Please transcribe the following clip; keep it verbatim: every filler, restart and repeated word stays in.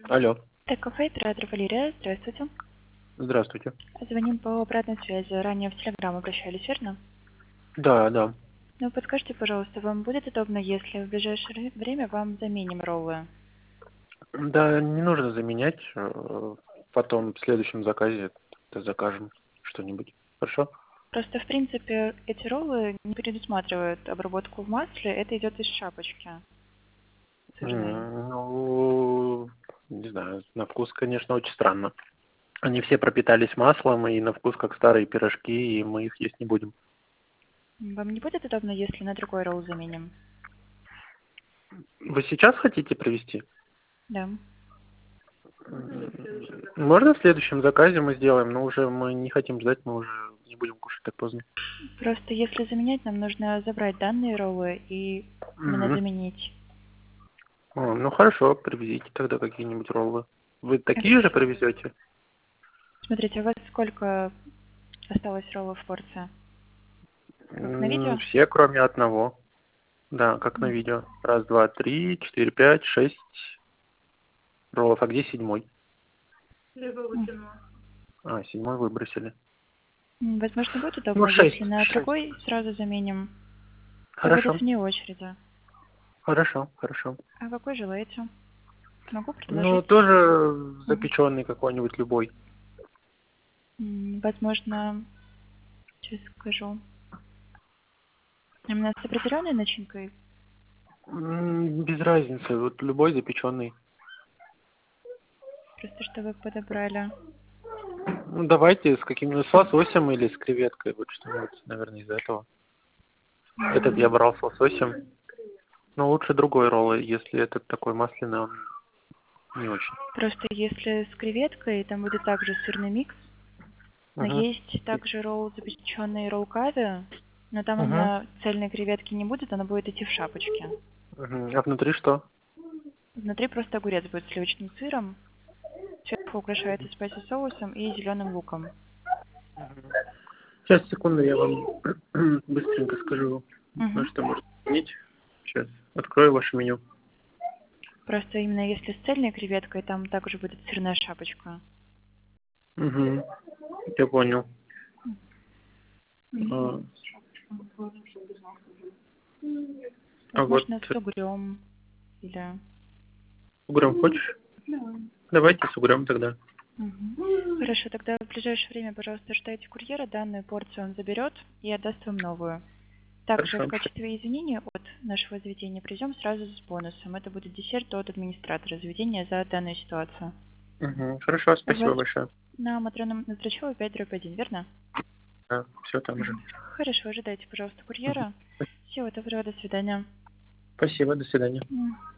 Алло, Так, кафе, оператор Валерия, здравствуйте. здравствуйте. Звоним по обратной связи. Ранее в Телеграм обращались, верно? Да, да. Ну, подскажите, пожалуйста, вам будет удобно, если в ближайшее ре- время вам заменим роллы? Да, не нужно заменять. э, Потом в следующем заказе закажем что-нибудь. Хорошо? Просто, в принципе, эти роллы не предусматривают обработку в масле, это идет из шапочки сырной. М, Ну, не знаю, на вкус, конечно, очень странно. Они все пропитались маслом, и на вкус как старые пирожки, и мы их есть не будем. Вам не будет удобно, если на другой ролл заменим? Вы сейчас хотите привезти? Да. М, Можно в следующем заказе мы сделаем, но уже мы не хотим ждать, мы уже не будем кушать так поздно. Просто если заменять, нам нужно забрать данные роллы и именно Мгм. заменить. О, ну хорошо, привезите тогда какие-нибудь роллы. Вы такие же Хорошо. привезете? Смотрите, у вас сколько осталось роллов в порции? Как на М, видео? Все, кроме одного. Да, как на М. видео. Раз, два, три, четыре, пять, шесть роллов. А где седьмой? А, седьмой выбросили. М, Возможно, будет Ну, удобно, если шесть. на Шесть. другой сразу заменим. Это будет Хорошо. вне очереди. Хорошо, хорошо. А какой желаете? Могу Ну, предложить. тоже Мгм. запеченный какой-нибудь любой. М, Возможно, сейчас скажу. Именно с определенной начинкой. М, Без разницы. Вот любой запеченный. Просто что вы подобрали. Ну, давайте с каким-нибудь с лососем или с креветкой. Вот что-нибудь, наверное, из этого. Этот я М, брал с лососем. Но лучше другой ролл, если этот такой масляный, он не очень. Просто если с креветкой, там будет также сырный микс. Но Угу. есть также ролл запеченный ролл кави. Но там Угу. именно цельной креветки не будет, она будет идти в шапочке. Угу. А внутри что? Внутри просто огурец будет с сливочным сыром. Сверху украшается спайси соусом и зеленым луком. Сейчас, секунду, я вам быстренько скажу, на Мгм. что можно изменить. Сейчас открою ваше меню. Просто именно если с цельной креветкой, там также будет сырная шапочка. Угу. Я понял. А, а вот Возможно, с угрем или... угрём хочешь? Давайте с угрём тогда. Мгм. Хорошо, тогда в ближайшее время, пожалуйста, ждайте курьера, данную порцию он заберет и отдаст вам новую. Также в Хорошо. качестве извинения от нашего заведения привезем сразу с бонусом. Это будет десерт от администратора заведения за данную ситуацию. Угу. Хорошо, У вас спасибо большое. на Матрёна Ноздрачева пять дробь один, верно? Да, все там же. Мгм. Хорошо, ожидайте, пожалуйста, Мгм. курьера. Всего доброго, до свидания. Спасибо, до свидания. М.